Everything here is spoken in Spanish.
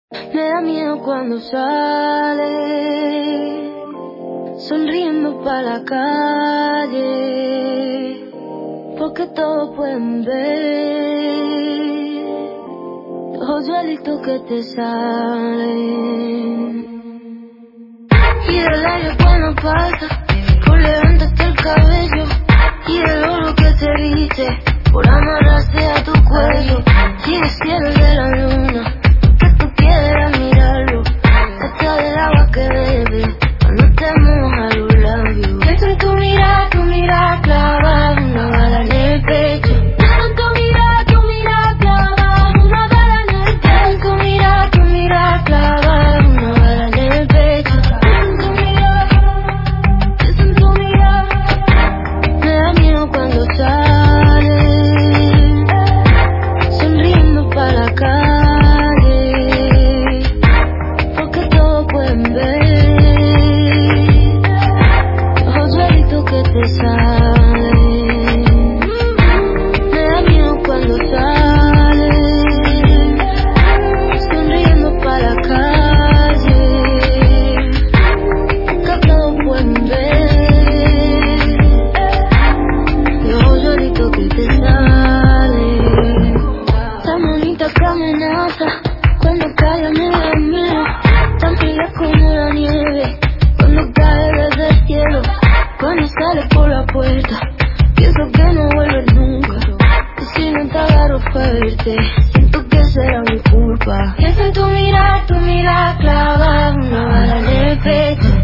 Me da miedo cuando sale, sonriendo pa' la calle, porque todos pueden ver los hoyuelitos que te salen. Y del aire cuando pasa, por levantarte el cabello, y del oro que te viste, por amarrarse a tu cuello, y el cielo de la luna, que tú quieras mirarlo, hasta del agua que bebes, cuando te mojas los labios. Pienso en tu mirada clavada, una bala en el pecho. Pienso en tu mirada clavada, una bala en el pecho. Tu mirada clavada, una bala en el pecho. Pienso en tu mirada, me da miedo cuando sale, sonriendo pa' la calle, porque todos pueden ver los hoyuelitos que te salen. Me da miedo cuando sale, sonriendo pa' la calle, porque todos pueden ver los hoyuelitos que te salen. Tan bonita que amenaza cuando cae la nieve mía, tan fría como la nieve cuando cae desde el cielo. Cuando sales por la puerta, pienso que no vuelves nunca, y si no te agarro fuerte, siento que será mi culpa. Pienso en tu mirada clavada, una bala en el pecho.